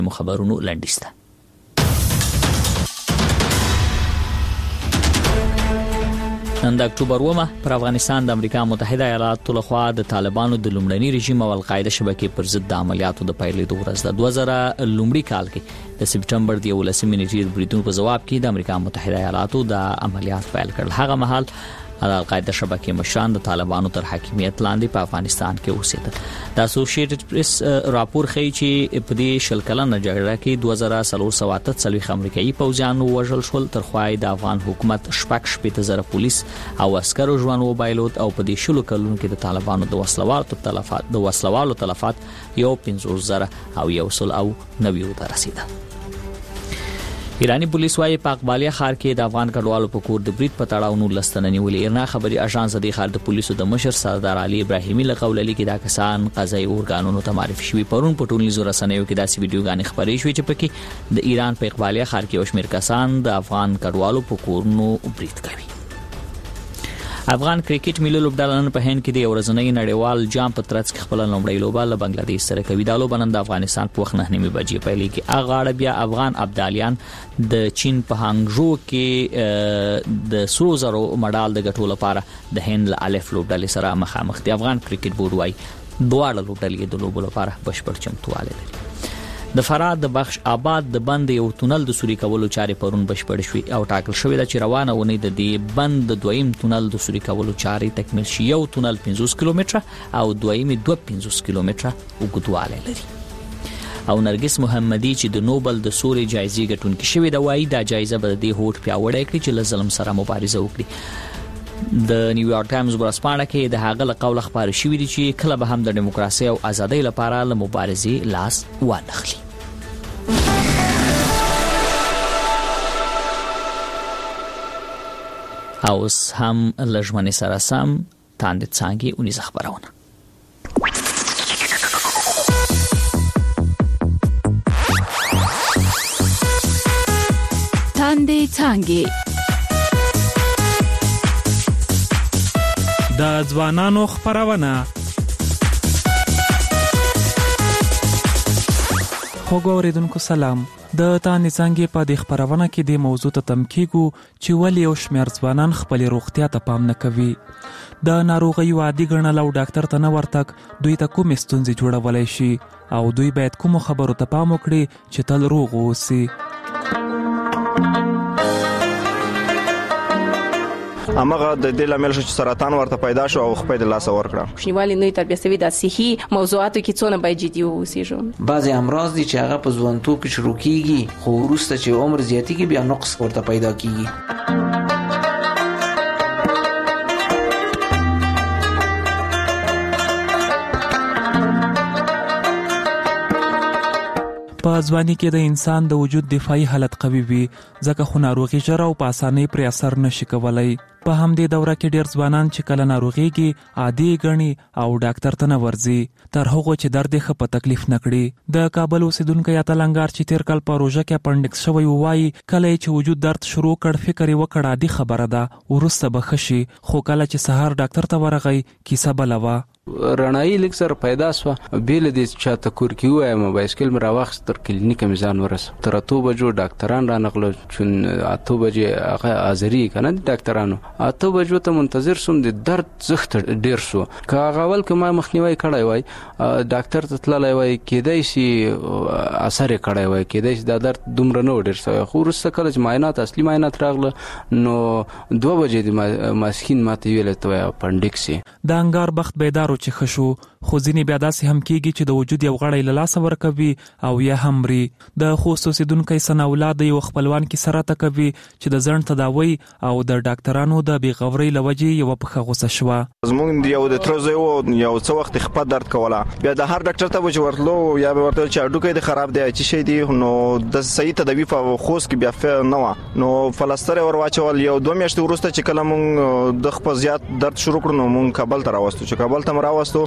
خبرونو لنډیسته. نن د اکتوبر 9 پر افغانستان د امریکا متحده ایالاتو لخوا د طالبانو د لومړني رژیم او القاعده شبکې پر ضد د عملیاتو د پیلېدو ورځ د 2000 لومړي کال کې د سپټمبر د 11 نیټې د بریټانیا په جواب کې د امریکا متحده ایالاتو د عملیات پیل کړل. هغه مهال د القاعده شبکې مشران د طالبانو تر حاکمیت لاندې په افغانستان کې اوسېدل. د اسوسییټډ پریس راپور ښیي چې په دې شل کلنه جګړه کې 2348 امریکایي پوځیان وژل شول، تر خوای د افغان حکومت شپږ شپېته زره پولیس او عسکرو ژوند وبایلود او په دې شلو کلونو کې د طالبانو د وسلوالو تلفات 150,190 ته رسیدل. ایرانی پولیس وايي په اقبالیه ښار کې د افغان کډوالو په کور د بریټ په تړاو 19 تنه نیولې. ایرنا خبري اژانس د ښار د پولیسو د مشر سردار علي ابراهیمي له قولې کې دا کسان قضایي اورګانونو ته معرفي شوي. پرون په ټولنیزو رسنیو کې داسې ویډیوګانې خبرې شوې چې پکې د ایران په اقبالیه ښار کې یو شمېر کسان د افغان کډوالو په کورونو بریټ کوي. افغان کرکټ ملي لوبډله نن په هند کې د ورځنۍ نړیوال جام په ترڅ کې خپل لومړی لوبه له بنگلاديش سره کوي. دا لوبه نن د افغانستان په وخت 9:30 بجې پیلېږي. هغه بیا افغان ابدالیان د چین په هانګژو کې د سرو زرو مډال د ګټلو لپاره د هند له الف لوبډلې سره مخامخ دي. افغان کرکټ بورډ وايي دواړه لوبډلې د لوبو لپاره بشپړ چمتووالی لري. د فراه د بخش آباد د بند یو تونل د سوري کولو چارې پرون بشپړ شوې او ټاکل شوې ده چې روانه ونی د دې بند د دویم تونل د سوري کولو چارې تکمیل شي. یو تونل 50 کیلومتره او دویمي 250 کیلومتره اوږدوالی لري. او نرګس محمدي چې د نوبل د سوري جایزې ګټونکې شوې ده وايي دا جایزه به د هوټ پیاوړی کړي چې له ظلم سره مبارزه وکړي. د نیویارک ټایمز ورځپاڼه کې د هغه له قوله خبرې شوې دي چې کله به هم د دیموکراسي او ازادۍ لپاره له مبارزې لاس وانخلي. اوس هم لژمنې سره سم تاندې څانګې اونیزه خبرونه. تاندې څانګې د ځوانانو خبرونه. خوږو اوریدونکو سلام. د تاندې څانګې په دې خبرونه کې د موضوع ته تم کیږو چې ولې یو شمېر ځوانان خپل روغتیا ته پام نه کوي. د ناروغیو عادي ګڼل او ډاکټر ته نه ورتګ دوی ته کومې ستونزې جوړولی شي او دوی باید کومو خبرو ته پام وکړي چې تل روغ اوسي. امغه د دې لامل شو چې سرطان ورته پیدا شو او خپل د لاس ورکړه. شنیوالي نوې تربیه د صحي موضوعاتو کې څونه باید جدي اوسېږو. بعضی امراض دي چې هغه په ځوانتوب کې شروع کیږي خو وروسته چې عمر زیاتیږي بیا نقص ورته پیدا کیږي. په ځواني کې د انسان د وجود دفاعي حالت قوي وي ځکه خو ناروغي ژر او په اسانۍ پر اثر نشي کولای. په همدې دوره کې ډیر ځوانان چې کله ناروغيږي عادي ګڼي او ډاکټر ته نه ورځي تر هغه چې درد یې په تکلیف نکړي. د کابل اوسیدونکو یا تلنګار چې تیر کال په روژه کې اپنډکس شوی وایي کله چې وجود درد شروع کړ فکر یې وکړ عادي خبره ده ورسته به ښه شي، خو کله چې سهار ډاکټر ته ورغی کیسه بله وه. رڼایي لږ سره پیدا سوه بیل دې چاته کور کې ووایم بایسکل مې راواخیست تر کلینیکه مې ځان ورسو تر 8 بجو ډاکټران رانغله چون 8 بجې هغه حاضري کنه ډاکټرانو 8 بجو ته منتظر سوم د درد زخت ډیر شو که هغه اول که ما مخنیوي کړی وای ډاکټر ته تللی وای کېدای شي اثر یې کړی وای کېدای شي دا درد دومره نه و ډېر سوی خو وروسته کله چې معاینات اصلي معاینات راغله نو 2 بجې د ماسپښین ماته ویل ته وای اپنډکس د انګار بخت بیدارو چې خشو خو ځینې بیا داسې هم کېږي چې د وجود یو غړی له لاسه ورکوي او یا هم مري. د خوست اوسیدونکی ثناءالله د یو خپلوان کیسه راته کوي چې د ځنډ تداوی او د ډاکټرانو د بېغورۍ له وجې یوه پښه غوسه شوه. زموږ یو د تره زوی و یو څه وخت خپه درد کوله بیا د هر ډاکټر ته به چې ورتلو یا به ورته چې هډوکی دې خراب دی چې شی دی نو د صحیح تداوي په خوست کې بیا نه وه نو فلسطر یې ور واچول. یو 2 میاشتې وروسته چې کله مونږ د خپل زیات درد شروع کړو نو مونږ کابل ته راوستو چې کابل ته راوستو بیا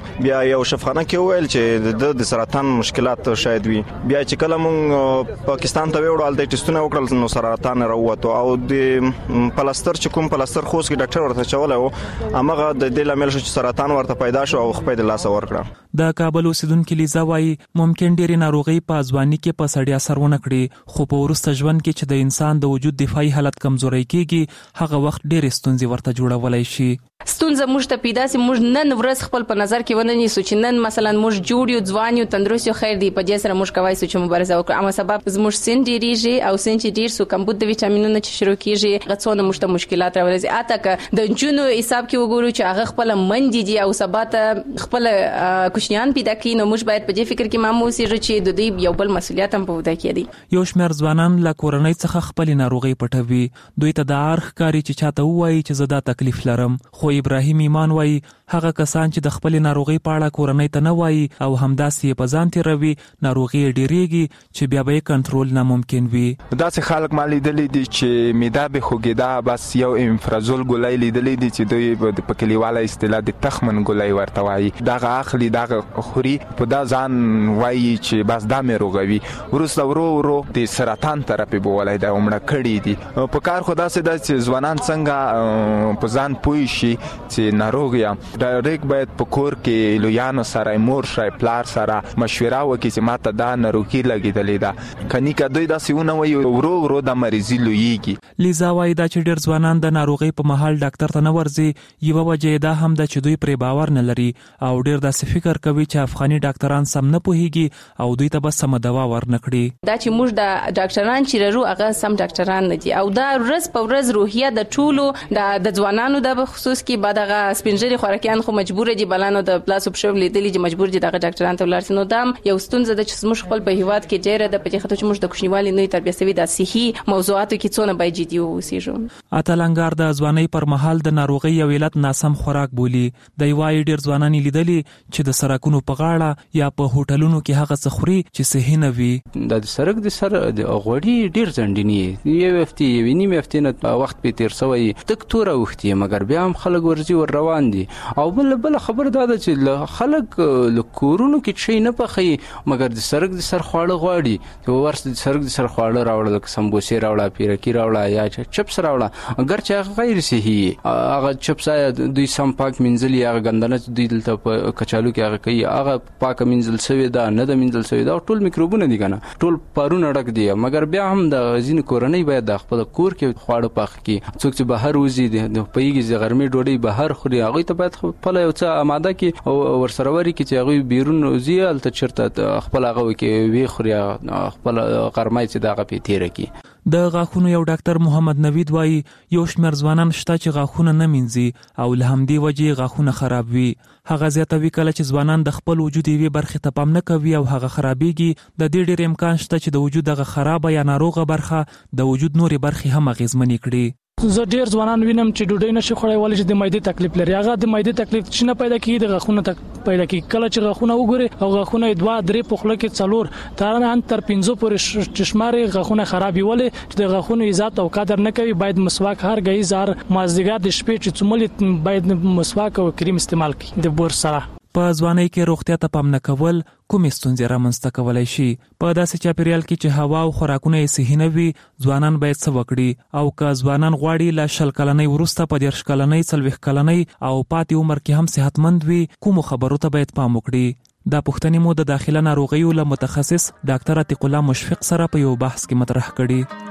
یو شفاخانه کې ویل چې د سرطان مشکلات شاید وي. بیا چې کله مونږ پاکستان ته وړل د ټیسټونه وکړل نو سرطان راووته او د پلاستر چې کوم پلاستر خوس کې ډاکټر ورته چولای و هغه د دې لامل شو چې سرطان ورته پیدا شو او خپل د لاس ورکړه. د کابل اوسیدونکو لیزا وايي ممکن ډېری ناروغي په ځواني کې په سړی اثر ونه کړي خو په وروسته ژوند کې چې د انسان د وجود دفاعي حالت کمزوري کیږي هغه وخت ډېرې ستونزې ورته جوړولای شي. ستونزه موږ ته پیدا سي موږ نن ورځ خپل په نظر کې ونه نیسو چې نن مثلا موږ جوړ یو ځوان یو تندرست یو خیر دی په دې سره موږ کوي چې مبارزه وکړو اما سبب زموږ سن ډیریږي او سن چې ډیر سو کمبود د ویټامینونو چې شروع کیږي غڅونه موږ ته مشکلات راولي اته ک د جنونو حساب کې وګورو چې هغه خپل منډي دي او سبات خپل کوشنیان پیدا کین نو موږ باید په دې فکر کې مامو سي چې د دې یو بل مسولیت هم په ودا کې دي. یو شمېر ځوانان له کورنۍ څخه خپل ناروغي پټوي دوی ته د ارخ کاری چې چاته وایي چې زه دا تکلیف لرم خو ابراهیم ایمان وایي هغه کسان چې د خپل ناروغي په اړه کورنۍ ته نه وایي او همداسې په ځان تیروي ناروغي ډیریږي چې بیا به کنټرول ناممکن وي. داسې خلک مالي دلی دي چې میده به خوګیدا بس یو امفرازول ګولای لیدلې دي چې دوی په کلیواله اصطلاح د تخمن ګولای ورته وایي دغه اخلي دغه خوري په دا ځان وایي چې بس دا مې روغوي ورسته ورو د سرطان طرف به ولای دا عمره کړی دي په کار خدا سي د ځوانان څنګه په ځان پوي شي چې ناروغ یم ډایرک باید په کور کې لویانو سره مور شای پلار سره مشوره وکړي چې ماته دا ناروغي لګیدلې ده کني که دوی داسې ونه وایي ورو د مریضي لویږي. لیزا وايي دا چې ډېر ځوانان د ناروغي په مهال ډاکټر ته نه ورځي یوه وجه دا هم ده چې دوی پرې باور نه لري او ډېر داسې فکر کوي چې افغاني ډاکټران سم نه پوهیږي او دوی ته به سمه دوا ورنکړي. دا چې موږ د ډاکټران چې لرو هغه سم ډاکټران نه دي او دا ورځ په ورځ روحیه د ټولو د ځوانانو د خصوص کې بعد هغه سپینجری خوراکیان خو مجبور دي بلانو د پلاس اپ شو لیدلی چې مجبور دي دغه ډاکټران ته ولرسي نو دام یو ستونزه د چې موږ خپل په هیواد کې ډیره د پټی خطو چې موږ د کوشنیوالي نه تربیه سوي د صحي موضوعاتو کې څونه باید جدي اوسېږو. اتلنګار د ځواني پر مهال د ناروغي او علت ناسم خوراک بولی د یوای ډیر ځوانان لیدلی چې د سرکونو په غاړه یا په هوټلونو کې هغه څه خوري چې صحي نه وي. د سرک د سر د غوړي ډیر ځندنی یو هفته یو نیم هفته نه وخت په تیر سوی تک تور وختي مګر بیا هم خلک ورځي ور روان دي او بل خبر دا ده چې خلک لکورونو کې شي نه پخې مګر د سرک د سر خواړه غواړي چې ورس د سرک د سر خواړه راوړل سمبوسې راوړل پیرکی راوړل یا چپس راوړل اگر چې غیر صحي هغه چپس دوی سم پاک منځلي هغه غندنه دوی دلته په کچالو کې هغه کوي هغه پاک منځل سوی دا نه د منځل سوی دا ټول میکروبونه دي کنه ټول پارونه ډک دي مګر بیا هم د ځین کورنۍ باید د خپل کور کې خواړه پاک کړي څوک چې بهر وځي د پیګي زغرمي ډوډۍ بهر خوري هغه ته باید خپل یو څه آماده کې او ورسروري کې چې هغه بیرون وځي الته چرته خپل هغه کې وی خوري خپل قرمای چې دغه په تیر کې. د غاښونو یو ډاکټر محمد نوید وایي یو شمېر ځوانان شته چې غاښونه نه مینځي او له همدې وجې غاښونه خراب وي. هغه زیاتوي کله چې ځوانان د خپل وجود یوې برخې ته پام نه کوي او هغه خرابېږي د دې ډېر امکان شته چې د وجود هغه خرابه یا ناروغه برخه د وجود نورې برخې هم اغېزمنې کړي. زه ډیر ځوانان وینم چې ډوډۍ نشي خوړای ولې چې د معدې تکلیف لري هغه د معدې تکلیف چې نه پیدا کیږي د غاښونو پیدا کیږي کله چې غاښونه وګوري او غاښونه 2-3 په خوله کې څلور تر 5 پورې چشماري غاښونه خرابي ولې چې د غاښونو عزت او قدر نه کوي باید مسواک هر غي زار مازدیګر د شپې چې څومره باید مسواک او کریم استعمال کړي د بور سره. په ځوانۍ کې روغتیا ته پام نه کول کومې ستونزې رامنځته کولی شي. په داسې چاپیریال کې چې هوا او خوراکونه یې صحي نه وي ځوانان باید څه وکړي او که ځوانان غواړي له 20 کلنۍ وروسته په 30 کلنۍ 40 کلنۍ او پاتې عمر کې هم صحتمند وي کومو خبرو ته باید پام وکړي. دا پوښتنې مو د داخله ناروغیو له متخصص ډاکټر عتیق الله مشفق سره په یو بحث کې مطرح کړي.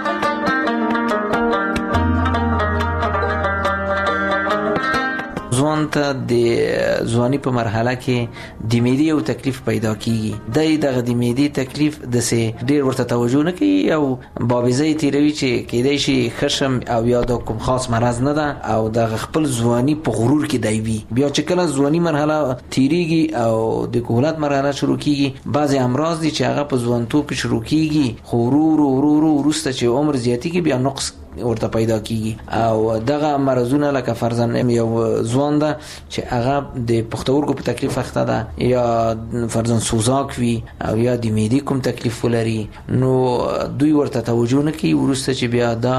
ځوان ته د ځواني په مرحله کې د معدې یو تکلیف پیدا کیږي دغه د معدې تکلیف د سه ډیر ورته توجه نه کوي او بابیزي تیروي چې کېدای شي خشم او یا د کوم خاص مرض نه ده او د خپل ځواني په غرور کې دی بیا چې کله ځواني مرحله تیریږي او د کهولت مرحله شروع کیږي بعضی امراض دي چې هغه په ځوانتوب کې شروع کیږي خو ورو ورسته چې عمر زیاتیږي بیا نقص ورته پیدا کیږي او دغه مرزونه لکه فرضاً یو ځوان ده چې هغه د پښتورګو په تکلیف اخته ده یا فرضاً سوزاک وي او یا د معدې کوم تکلیف ولري نو دوی ورته توجه نه کوي ورسته چې بیا دا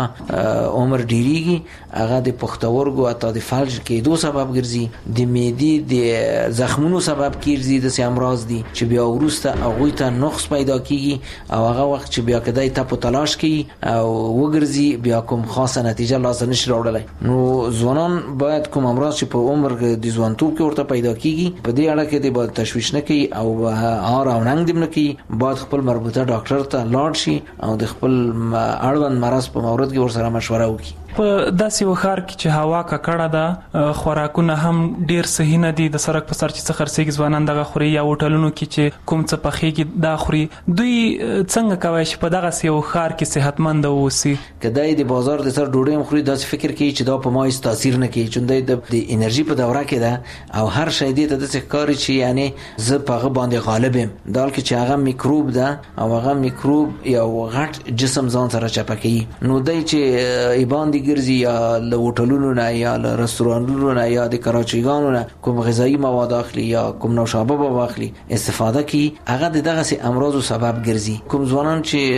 عمر ډیریږي هغه د پښتورګو اته د فلج کېدو سبب ګرځي د معدې د زخمونو سبب کیږي د امراض دي چې بیا ورسته هغه ته نقص پیدا کیږي او هغه وخت چې بیا کدی ته په تلاش کوي او وګرځي بیا کوم خاصه نتیجه لاسته نشي راوړلای نو ځوانان باید کوم امراض چې په عمر د ځوانتوب کې ورته پیدا کیږي په دې اړه کې د باید تشویش نه کوي او هار او ننګ دې نه کوي باید خپل مربوطه ډاکټر ته لاړ شي او د خپل اړوند مرض په مورد کې ورسره مشوره وکړي په داسې وخار کې چې هوا ککړه ده خوراکونه هم ډیر صحیح نه دي د سرک په سر چې خرڅېږي ځوانان دغه خوري یا هوټلونو کې چې کوم څه پخېږي دا خوري دوی څنګه کوي چې په دغه سیو خار کې صحتمند اوسي کدی د بازار د سر ډوډۍ مخوري داسې فکر کوي چې دا په ما هیڅ تاثیر نه کوي چې د انرژي په دوره کې ده او هر شی دې ته د ښکاری چې یعنی زه په هغه باندې غالب یم دا چې هغه میکروب ده او هغه میکروب یو غټ جسم ځان سره چپکي نو دای چې ایبان ګرځي یا له هوټلونو نه یا له رستورانونو نه یا د کراچیګانو نه کوم غذایی مواد اخلي یا کوم نوشابه به واخلي استفاده کوي هغه دغه سي امراض سبب ګرځي کوم ځوانان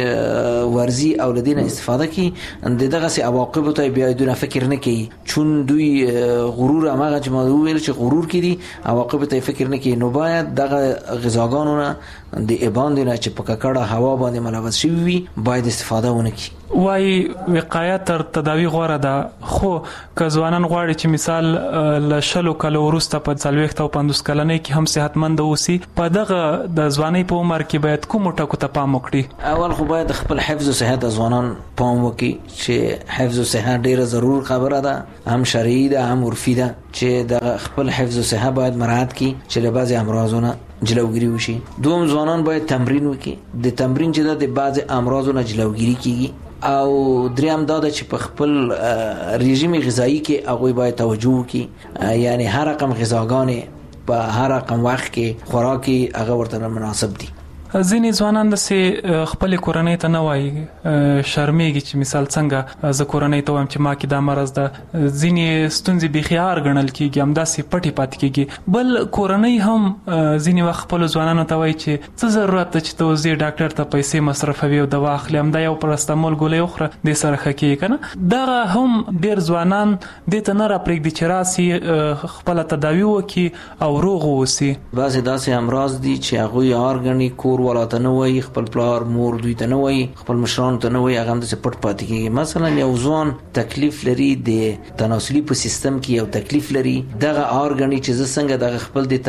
چې ورزي او لدینه استفاده کوي دغه سي عواقب ته بیا دونه فکر نه کوي چون دوی غرور هغه چې ما ویل چې غرور کړي عواقب ته فکر نه کوي نو باید دغه غذاګانو نه د ایبان نه چې په ککړه هوا باندې ملوث شي وي باید استفاده ونه کړي وای وقایه تر تداوی غوړه ده خو که ځوانان غواړي چې مثال ل شلو کلو وروسته په 40 او 50 کلنۍ کې هم صحتمند اوسي په دغه د ځوانۍ په عمر کې باید کوم ټکو ته پام وکړي اول خو باید خپل حفظ او صحت ځوانان پام وکړي چې حفظ او صحت ډیره ضرور خبره ده هم شرعي ده هم عرفي ده چې د خپل حفظ او صحت باید مراعات کړي چې له بعضي امراضونو جلوگیری وشي دوم ځوانان باید تمرین وکړي د تمرین چې د بعضي امراضونو جلوگیری کیږي او دریم دا چې په خپل رژیم غذایی کې هغه باید توجه وکړي یعنی هر رقم غذاګانې په هر رقم وخت کې خوراکي هغه ورته مناسب دي ځینې ځوانان د سه خپل کورنۍ ته نه وایي شرمېږي چې مثال څنګه ز کورنۍ ته وایم چې ما کې دا مرز ده ځینې ستونزې بخیار غنل کیږي هم داسې پټي پات کیږي بل کورنۍ هم ځینې وخت خپل ځوانانو ته وایي چې څه ضرورت ته چې ته زی ډاکټر ته پیسې مصرفوي او دوا اخلي هم دا یو پرستمول ګولې اخره د سره خکې کنه دا هم ډیر ځوانان د ته نه را پرېږدي چې راسي خپل تداوی وکي او روغ اوسي بعضې داسې امراض دي چې هغوی یارګني کور ولاته نه وایي خپل پلار مور دوی ته نه وایي خپل مشرانو ته نه وایي هغه هم داسې پټ پاتې کېږي مثلا یو ځوان تکلیف لري د تناسلي په سیستم کې یو تکلیف لري دغه آرګني چې زه څنګه دغه خپل د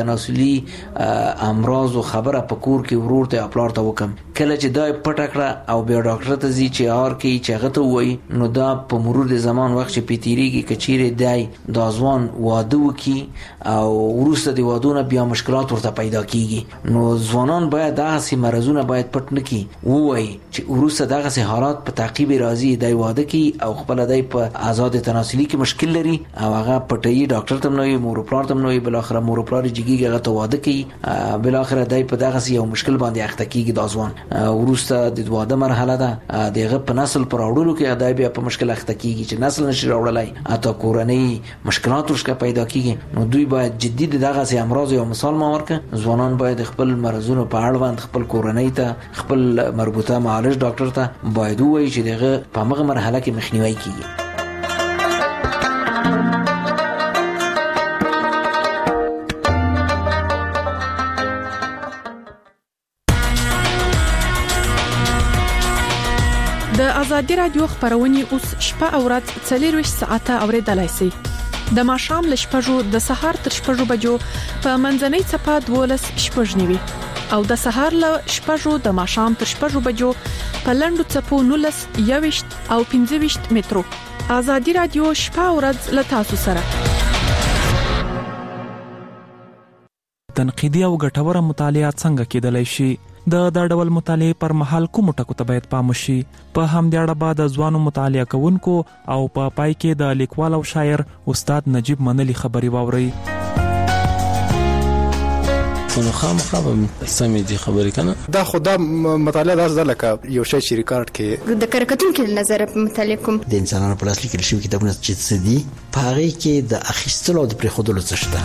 تناسلي امراض او خبره په کور کې ورور ته پلار ته وکم کله چې دا پټ کړه او بیا ډاکټر ته ځي چې آر کې چې هغه ته وایي نو دا په مرور د زمان وخت چې پیتیریږي کچېره دی دا ځوان واده وکي او ورسته د وادونه بیا مشکلات ورته پیدا کیږي نو ځوانان باید دغه سي مرزونه باید پټ نه کی وایي چې ورسته دغه سي حالات په تعقیب راځي دی واده کی او خپل دی په آزاد تناسلي کې مشکل لري او هغه پټي ډاکټر ته نوې مور پلار ته نوې بل اخر مور پلار جګیږي هغه ته واده کی بل اخر دی په دغه سي یو مشکل باندې اخته کیږي دا ځوان ورسته د واده مرحله ده دغه په نسل پر اورلو کې دی بیا په مشکل اخته کیږي چې نسل نشي راوړلای اته کورنۍ مشکلات ورشکه پیدا کیږي نو دوی باید جدي دغه سي امراض یو مثال ما ورکه ځوانان باید خپل مرزونه په اړوند خپل کورنۍ ته خپل مربوطه معالج ډاکټر ته باید وایي چې دغه په هغه مرحله کې مخنیوي کیږي د ازادي رادیو خبرونه اوس شپه او ورځ 24 ساعته اوریدلای شئ د ماښام ل شپږو د سهار تر شپږو بجو په منځنۍ چپه 12 شپږنیوي او د سهار ل شپږو د ماښام تر شپږو بجو په لندو چپو 19 21 او 15 مترو ازادي رادیو شپه او ورځ ل تاسو سره تنقیدي او ګټوره مطالعه څنګه کېدلای شي د ډول مطالعه پر مهال کوم ټکو ته باید پام وشي په همدې اړه بعد ځوانو مطالعه کوونکو او په پای کې د لیکوال او شاعر استاد نجیب منلی خبري واوري کو نو خامخا سمې دي خبرې کنه. دا خدا مطالعه داس د لکه یو شی چې ریکارډ کې د کارکتونکو نظر مطالعه کوم د انسانانو په لاس لیکل شوی کتابونه چې څه دي په هغه کې د اخیستلو او د پرېښودلو څه شته.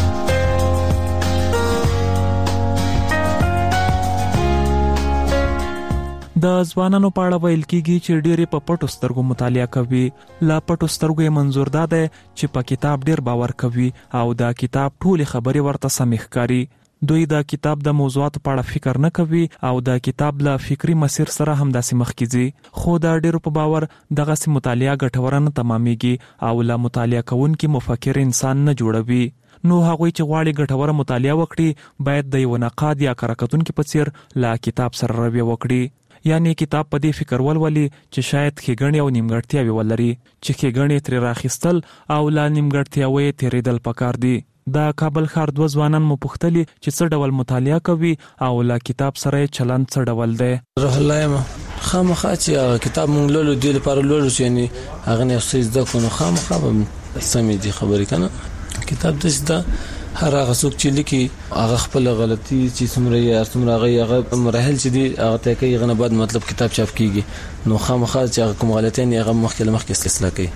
د ځوانانو په اړه ویل کیږي چې ډېری په پټو سترګو مطالعه کوي. لا پټو سترګو یې منظور ده چې په کتاب ډېر باور کوي او دا کتاب ټولې خبرې ورته سمې ښکاري. دوی دا کتاب د موضوعاتو په اړه فکر نه کوي او دا کتاب له فکری مسیر سره هم داسې مخکې ځي. خو دا ډېرو په باور دغسې مطالعه ګټوره نه تمامېږي او له مطالعه کوونکي مفکر انسان نه جوړوي. نو هغوی چې غواړي ګټوره مطالعه وکړي باید د یو نقاد یا کارکتونکي په څیر له کتاب سره رویه وکړي. یعنی کتاب په دې فکر ولولي چې شاید ښېګڼې او نیمګړتیاوې ولري چې ښېګڼې ترې راخیستل او لا نیمګړتیاوې تېرېدل پکار دي. د کابل ښار 2 ځوانان مو پوښتلي چې څه ډول مطالعه کوي او له کتاب سره چلند څه ډول دی. روح الله خامخا چې کتاب مونږ لولو دی لپاره لولو چې یعنی هغه نه څه زده کو نو خامخا سمې دي خبرې کنه. کتاب د هر هغه څوک چې لیکي هغه خپل غلطي چې څومره یې څومره هغه مراحل چې دي هغه ته کوي غنه بعد مطلب کتاب چاپ کیږي نو خامخا چې هغه کوم غلطي نه هغه مخکې اصلاح کوي.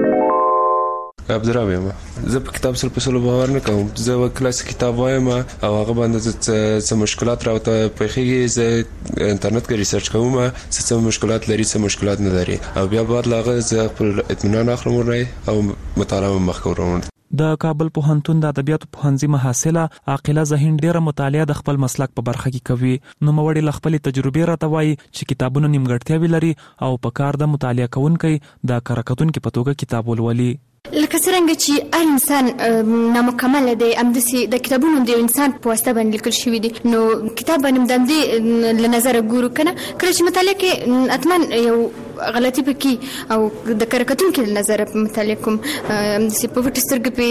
عبدالرحیم زه په کتاب سره په سلو باور نه کوم. زه کلاسیک کتاب وایم او هغه باندې څه مشکلات راوته پېښېږي. زه انټرنیټ کې ریسرچ کوم څه مشکلات لري څه مشکلات نه لري او بیا بعد لاغه زه خپل اطمینان اخلم او مطالعه مخ کوم. د کابل پوهنتون د ادبیاتو پوهنځي محصله عاقله ذهین ډیره مطالعه د خپل مسلک په برخه کې کوي. نو موړي ل خپل تجربه راته وایي چې کتابونه نیمګړتیاوې لري او په کار د مطالعه کوونکي د کارکتونکو په توګه کتاب ولولي. لکه څنګه چې هر انسان نامکمل دی همداسې د کتابونو د انسان په واسطه باندې لیکل شوي دي. نو کتاب باندې د دې له نظره ګورو کنه کله چې مطالعه کې اتمن یو غلطي پکې او د کارکتونکو له نظره مطالعه کوم همداسې په پټ سترګې په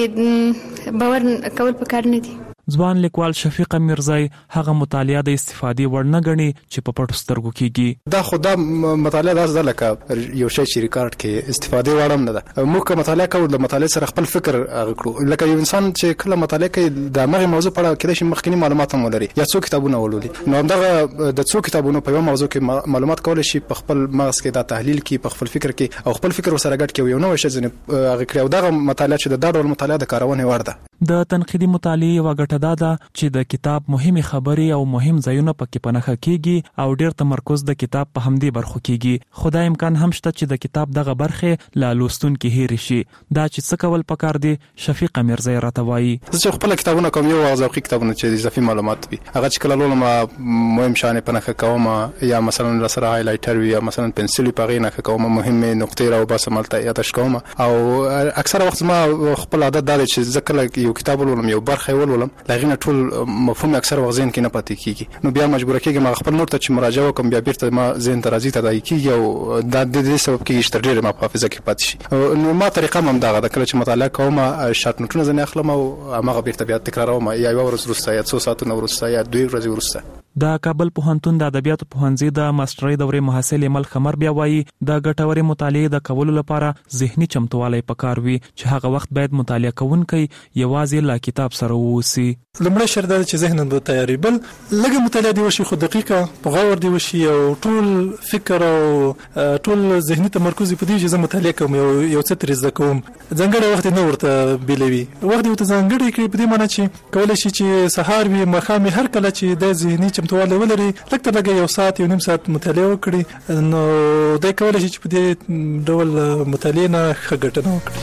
باور کول پکار نه دي. ځوان لیکوال شفیق میرزای هغه مطالعه د استفادې وړ نه ګڼي چې په پټو سترګو کېږي. دا خدا مطالعه داس د لکه یو شی چې ریکارډ کې استفادې وړ نه ده. موږ مطالعه کوو د مطالعه سره خپل فکر غوړو. لکه یو انسان چې کله مطالعه کوي د هغه موضوع په اړه کې د مخکنی معلومات هم ولري یا څو کتابونه ولولي. نو دغه د څو کتابونو په یو موضوع کې معلومات کول شي په خپل مغز کې دا تحلیل کې په خپل فکر کې او خپل فکر سره ګډ کې یو نوې شی ځنه هغه کړو. دغه مطالعه چې د ډول مطالعه د کارونه وړ ده. د تنقیدي مطالعه یو غټه ده چې د کتاب مهمه خبرې او مهم ځایونه پکې پنهخه کیږي او ډېر تمرکز د کتاب په همدې برخو کیږي. خدای امکان هم شته چې د کتاب دغه برخه لا لوستونکو هېر شي. دا چې څه کول پکار دي شفیق میرزای راته وایي. زه خپل کتابونه کوم یو ذوقي کتابونه چې اضافي معلومات وي هغه چې کله لولم مهم شانه پنهخه کوم یا مثلا سره هایلایټر وي یا مثلا پنسل په غینه کوم مهمه نقطې راو بس ملته یادش کوم او اکثر وخت ما خپل عادت دا چې ځکه یو کتاب ولولم یو برخه ولولم لغینه ټول مفهوم اکثر وخت ذهن کې نه پاتې کیږي. نو بیا مجبور کېږم خپل نوٹ ته چې مراجعه وکم بیا بیرته ما ذهن ته راځي تدای کیږي او دا د دې سبب کېږي چې ډېر ما حافظه کې پاتې شي. نو ما طریقه هم دا غدا کله چې مطالعه کوم شارټ نوټونه ځنه اخلم او هغه بیرته بیا تکراروم یا یو ورځ وروسته یا 2 ساعتونه وروسته یا 2 ورځې وروسته. د کابل پوهنتون د ادبیاتو پوهنځي د ماسترۍ دورې محصل مل خمر بیا وایي د ګټورې مطالعې د کولو لپاره ذهني چمتووالی پکار وي چې هغه وخت باید مطالعه کوونکی یوازې لا کتاب سره ووسی. لمړی شرط دا چې ذهن به تیاری بل لږه مطالعه دی وشي خو دقیقه په غور دی وشي او ټول فکر او ټول ذهني تمرکز په دې چې زه مطالعه کوم یو څه تر زده کوم ځانګړی وخت نه ورته بیلوي وخت یو ته ځانګړی کړي په دې معنی چې کولای شي چې سهار وي مخام هر کله چې د ذهني چمتووالی ولري لکه لږه یو ساعت یو نیم ساعت مطالعه وکړي نو دا کولای شي چې په دې ډول مطالعه نه ښه ګټه وکړي.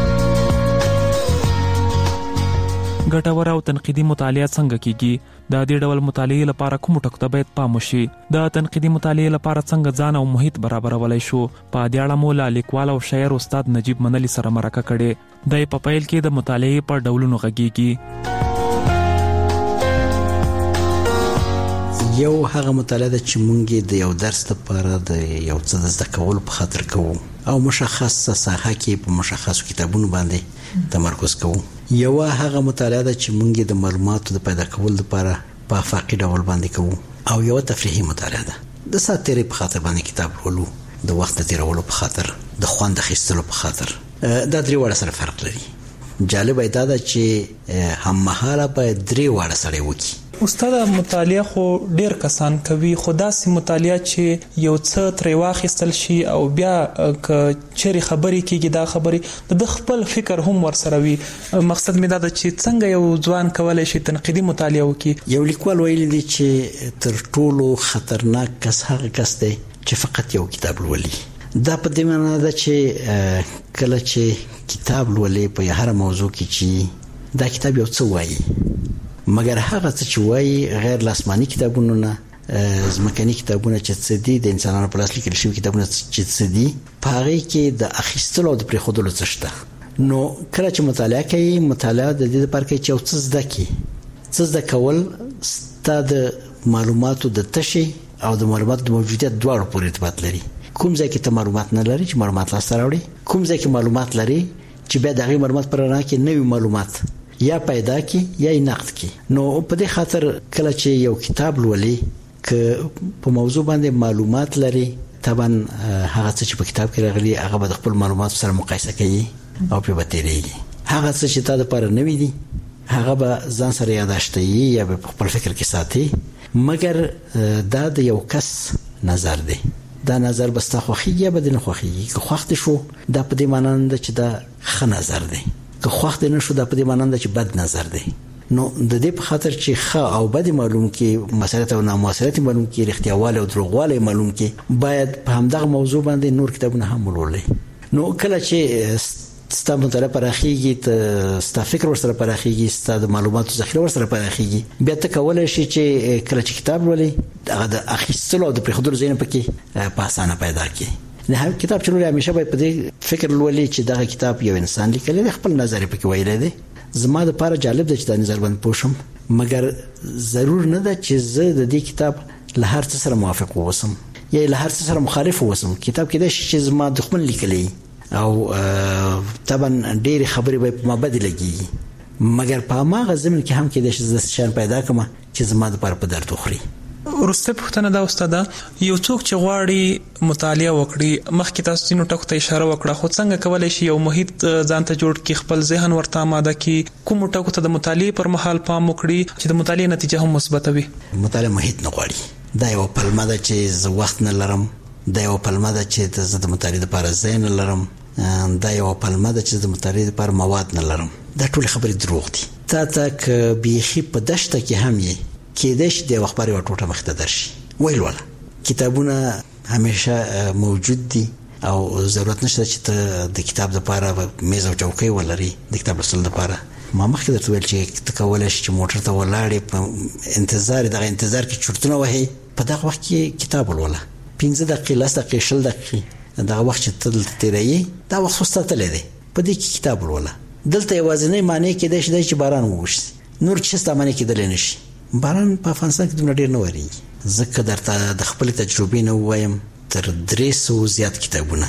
ګټور او تنقیدي مطالعه څنګه کیږي؟ د دې ډول مطالعه لپاره کوم ټکو ته باید پام وشي؟ د تنقیدي مطالعه لپاره څنګه ځان او محیط برابرولای شو؟ په دې اړه مو له لیکوال او شاعر استاد نجیب منلی سره مرکه کړې. د په پیل کې د مطالعه په ډولونو غږیږي. یو هغه مطالعه ده چې مونږ د یو درس لپاره د یو څه د زده کولو په خاطر کوو او مشخصه ساحه کې په مشخصو کتابونو باندې تمرکز کوو. یو هغه مطالعه ده چې مونږ د معلوماتو د پیدا کولو لپاره په افاقي ډول باندې کوو او یو تفریحي مطالعه ده د ساعت تیرې په خاطر باندې کتاب ولولو د وخت تیرولو په خاطر د خوند اخیستلو په خاطر. دا درې واړه سره فرق لري. جالب دا ده چې هم مهاله په درې واړه سره وکی استاد مطالعه خو ډیر کسان کوي، خدا سي مطالعه چې یو څه تر واخیستل شي او بیا ک چیرې خبرې کیږي دا خبرې د خپل فکر هم ورسره وي. مقصد مې دا ده چې څنګه یو ځوان کولای شي تنقیدي مطالعه وکړي. یو لیکوال ویلي دی چې تر ټولو خطرناک کس هغه کس دی چې فقط یو کتاب لولي. دا په دې معنی ده چې کله چې کتاب لولي په هر موضوع کې چې دا کتاب یو څه وایي، مګر هغه څه چې وایي غیر لاسماني کتابونه نه، ځمکني کتابونه چې څه دي، د انسانانو په لاس لیکل شوي کتابونه چې څه دي، په هغې کې د اخیستلو او د پرېښودلو څه شته. نو کله چې مطالعه کوي، مطالعه د دې لپاره کوي چې یو څه زده کړي. څه زده کول ستا د معلوماتو د تشې او د معلوماتو د موجودیت دواړو پورې ارتباط لري. کوم ځای کې ته معلومات نه لري چې معلومات لاسته راوړي، کوم ځای کې معلومات لري چې بیا د هغې معلومات پر رڼا کې نوي معلومات یا پیدا کی یا نقد کی. نو په دې خاطر کله چې یو کتاب لولي ک په موضوع باندې معلومات لري، طبعا هغه څه چې په کتاب کې راغلي هغه به د خپل معلوماتو سره مقایسه کوي او په بتیریږي. هغه څه چې تا لپاره نوی دي هغه به ځان سره یاداشتي یا په خپل فکر کې ساتي، مګر دا د یو کس نظر دی. دا نظر بستا خوخیږي یا بدن خوخیږي. که خوښ شو دا په دې معنی نه چې دا ښه نظر دی، که خوښ نه شو دا په دې معنی نه چې بد نظر دی. نو د دې په خاطر چې ښه او بد معلوم کې، مسأله او نامسأله معلوم کې، رښتیاواله او دروغواله معلوم کې، باید په همدغه موضوع باندې نور کتابونه هم ولولئ. نو کله چې ستا مطالعه پراخیږي، ستا فکر ورسره پراخیږي، ستا د معلوماتو ذخیره ورسره پراخیږي، بیا ته کولی شي چې کله چې کتاب ولولئ هغه د اخیستلو او د پرېښودلو ځایونه پکې په اسانه پیدا کړي. نه هم کتاب چې لولي همیشه باید په دې فکر لولي چې دغه کتاب یو انسان لیکلی دی، خپل نظر پکې ویلی دی. زما لپاره جالب دی چې دا نظر باندې پوه شم، مګر ضرور نه ده چې زه د دې کتاب له هر څه سره موافق اوسم یا له هر څه سره مخالف اوسم. کتاب کېدای شي چې زما دښمن لیکلی او طبعا ډېرې خبرې به په ما بدې لګېږي، مګر په هماغه ضمن کې هم کېدای شي زه شیان پیدا کړم چې زما دپاره په درد وخوري. وروسته پوښتنه دا استاده، یو څوک چې غواړي مطالعه وکړي، مخکې تاسو ځینو ټکو ته اشاره وکړه، خو څنګه کولی شي یو محیط ځان ته جوړ کړي، خپل ذهن ورته آماده کړي، کومو ټکو ته د مطالعې پر مهال پام وکړي چې د مطالعې نتیجه هم مثبته وي؟ مطالعه محیط نه غواړي. دا یو پلمه ده چې زه وخت نه لرم، دا یو پلمه ده چې زه د مطالعې لپاره ځای نه لرم، دا یو پلمه ده چې د مطالعې لپاره مواد نه لرم. دا ټول خبرې دروغ دي. تا که بیخي په دشته کې هم یې کېدای شي د یو خبرې یوه ټوټه مخې ته درشي. ولوله کتابونه همیشه موجود دي او ضرورت نشته چې ته د کتاب لپاره میز او چوکۍ ولري د کتاب لوستلو لپاره. ما مخکې درته ویل چې ته کولی شي چې موټر ته ولاړې په انتظار دغه انتظار کې چرتونه وهې، په دغه وخت کې کتاب ولوله. 15 دقیقې، 10 دقیقې، 20 دقیقې دغه وخت چې ته دلته تېروې دا وخت خو ستا تللی دی، په دې کې کتاب ولوله. دلته یوازینی معنی کېدای شي چې باران ووشي، نور چې ستا معنی کېدلی نه شي. باران په افغانستان کې دومره ډېر نه ورېږي. ځکه درته د خپلې تجربې نه ووایم، تر 300 زیات کتابونه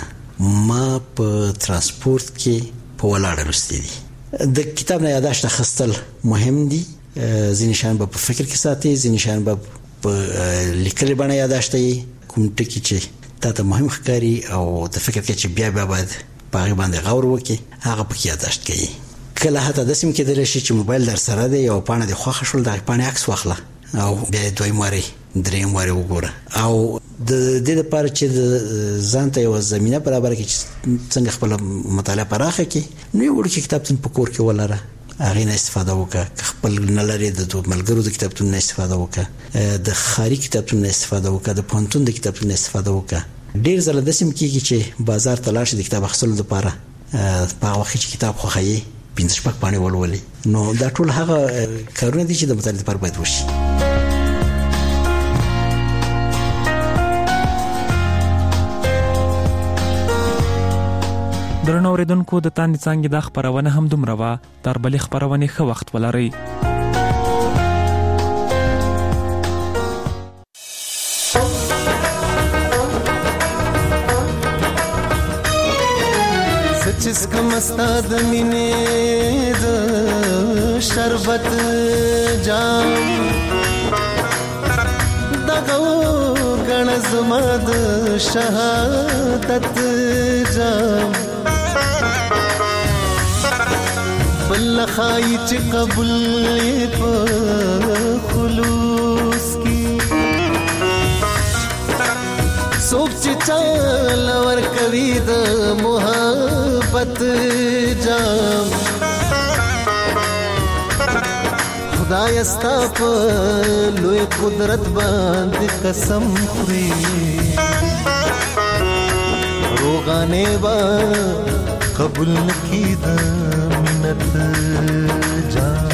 ما په ترانسپورت کې په ولاړه لوستي دي. د کتاب نه یاداشت اخیستل مهم دي. ځینې شیان به په فکر کې ساتي، ځینې شیان به په لیکلې بڼه یاداشت یې. کوم ټکي چې تا ته مهم ښکاري او د فکر کې چې بیا باید په هغې باندې غور وکړي، هغه پکې یاداشت کوي. کله حتی داسې هم کېدلی شي چې موبایل در سره دی، یو پاڼه دې خوښه شول، د هغې پاڼې عکس واخله او بیا یې دویم وارې دریم وارې وګوره. او د دې لپاره چې ځان ته یوه زمینه برابره کړي چې څنګه خپله مطالعه پراخه کړي، نو یو وړوکی کتابتون په کور کې ولره، هغې نه استفاده وکړه. که خپل نه لرې د ملګرو د کتابتون نه استفاده وکړه، د ښاري کتابتون نه استفاده وکړه، د پوهنتون د کتابتون نه استفاده وکړه. ډېر ځله داسې هم کېږي چې بازار ته لاړ شي د کتاب اخیستلو لپاره، په هغه وخت چې کتاب خوښوي 5-6 پاڼې ولولي. نو دا ټول هغه کارونه دي چې د مطالعې لپاره باید وشي. درنو اوریدونکو، د تاندې څانګې دا خپرونه هم دومره وه. تر بلې خپرونې ښه وخت ولرئ. जिसका मस्ताद मिने द शरबत जाम दगो गणज मद शहादत जाम بل خای چې قبول په خلوص کی سوک چې چال ور کوي د محبت جام خدای استا په لوی قدرت باندې قسم خوري روغانه با قبول نکی د منت جام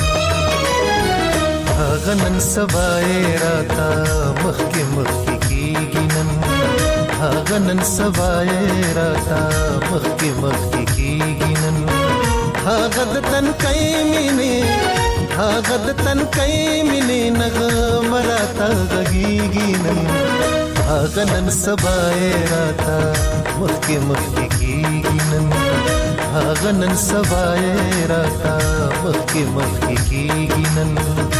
غنن سبای راتا مخکې مخکې کیږي نن غنن سبای راتا مخکې مخکې کیږي نن غد تن کای مینه غد تن کای مینه نغم راتا غږیږي نن غنن سبای راتا مخکې مخکې کیږي نن غنن سبای راتا مخکې مخکې کیږي نن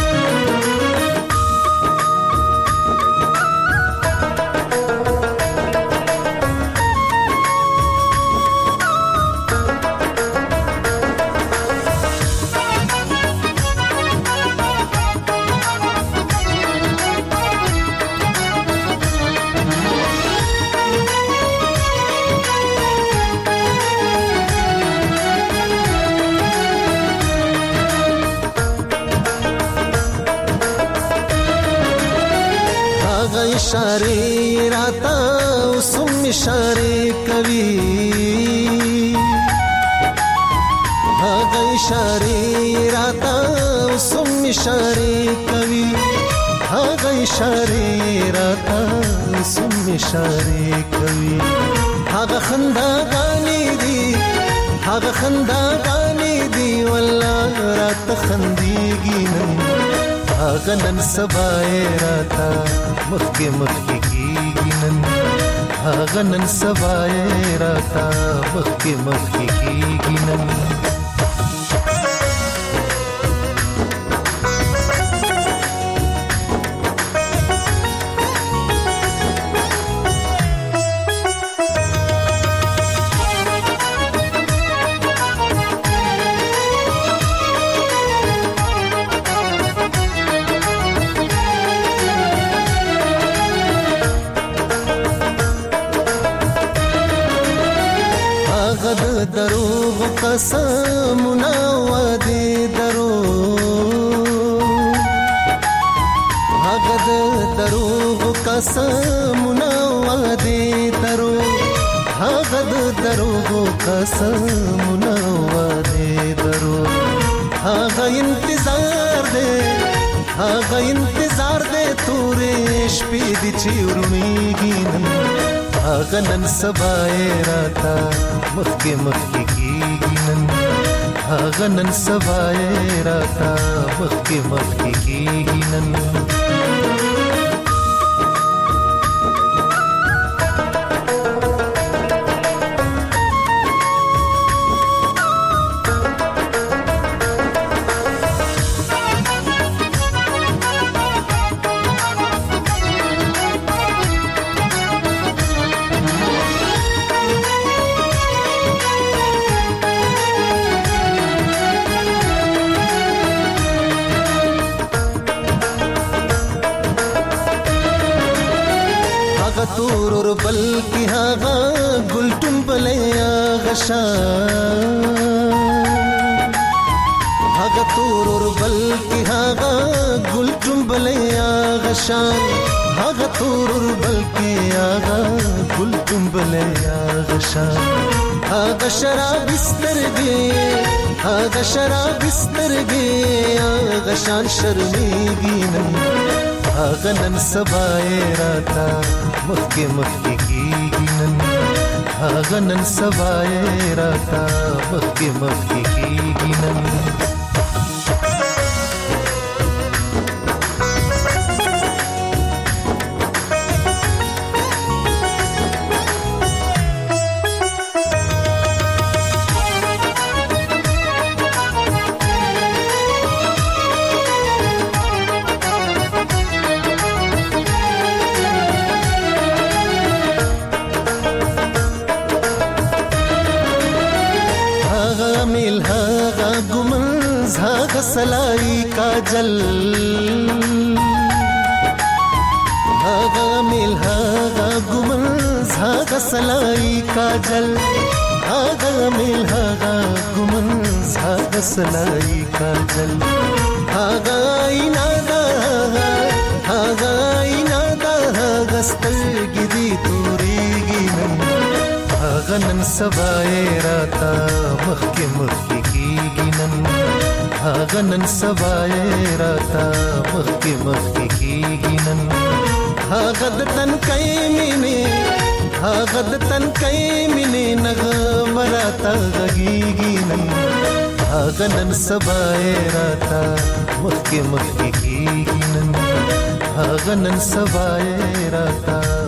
इशारे राता उसम इशारे कवि भाग इशारे राता उसम इशारे कवि भाग इशारे राता उसम इशारे कवि भाग खंदा गानी दी वल्लाह रात खंदीगी नहीं غنن سبای راتا مخکې مخکې کیږي نن غنن سبای راتا مخکې مخکې کیږي نن دروغ قسمنا وعده دروغ هغه دروغ قسمنا وعده دروغ هغه دروغ قسمنا وعده دروغ هغه انتظار دې تورې شپې دي چې ورونیږي غنن سبای راتا مخکې مخکې کیږي نن غنن سبای راتا مخکې مخکې کیږي نن تور بل کی هاغه ګلټم بلیا غشان هاغه تور بل کی هاغه ګلټم بلیا غشان هاغه تور بل کی هاغه ګلټم بلیا غشان هاغه شراب سترګې هاغه شان شرمېږي نن غنن سبای راتا مخکې مخکې کیږي نن غنن سبای راتا مخکې مخکې کیږي نن زاغ سلای کاجل هاغا میل هاغا ګمن زاغ سلای کاجل هاغا میل هاغا ګمن زاغ سلای کاجل هاغا اینادا هاغا اینادا غستلګی دی تورېږي نن هاغا نن سبای راتا مخکې مخکې کیږي نن هاغا نن سبای راتا مخکې مخکې کیږي نن هاغا د تن کای مینه هاغا د تن کای مینه نغم راتا غږیږي نن هاغا نن سبای راتا مخکې مخکې کیږي نن هاغا نن سبای راتا